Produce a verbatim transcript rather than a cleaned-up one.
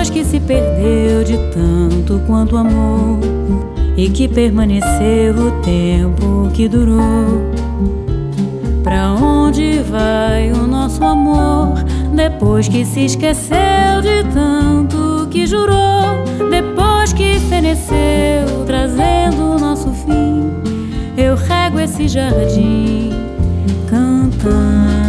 depois que se perdeu de tanto quanto amor e que permaneceu o tempo que durou. Pra onde vai o nosso amor depois que se esqueceu de tanto que jurou? Depois que feneceu trazendo o nosso fim, eu rego esse jardim cantando.